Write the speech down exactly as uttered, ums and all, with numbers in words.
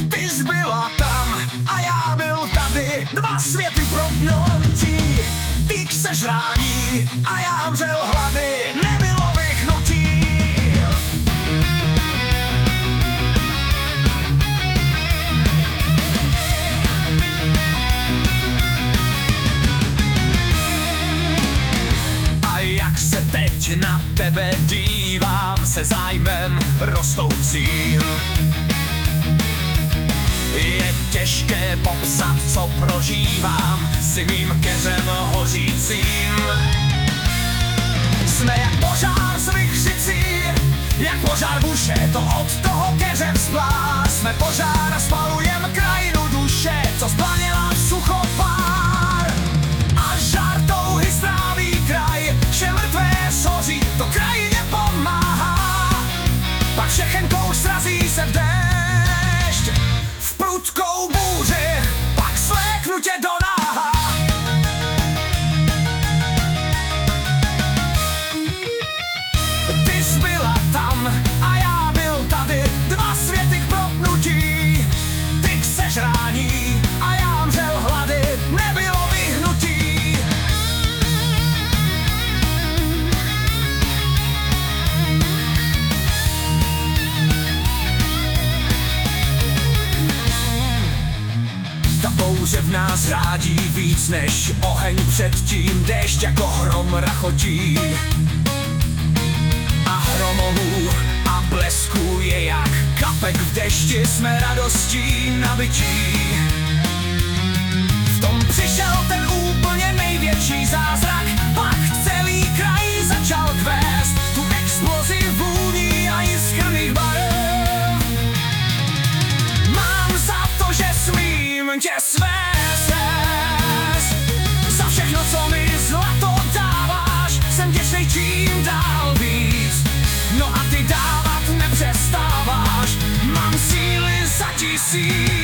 Ty jsi byla tam a já byl tady, dva světy propnutí. Ty k sežrání a já mřel hlady, nebylo vychnutí. A jak se teď na tebe dívám se zájmem rostoucím. Je těžké popsat, co prožívám s mým keřem hořícím. Jsme jak požár z vychřicí, jak požár buše, to od toho keře vzplá. Jsme požár a spalujem krajinu duše, co zplaněla v suchopár. A žár touhy stráví kraj, vše mrtvé shoří, to krajině pomáhá. Pak všechen kouř srazí se v déšť, v prudkou bouři, pak sléknu tě do náha. Ty jsi byla tam a já byl tady, dva světy k propnutí. Ty k sežrání a já mřel hlady, nebylo vyhnutí. Ta bouře v nás rádí víc než oheň předtím, déšť jako hrom rachotí. A hromolů a blesků je jak kapek v dešti, jsme radostí nabití. V tom přišel ten úplně největší zázrak, pak celý kraj začal kvést tu explozi vůní a jiskrných barev. Mám za to, že smím tě svést, za všechno, co mi zlato dáváš, jsem vděčnej čím dál víc. No a ty dávat nepřestáváš, mám síly za tisíc.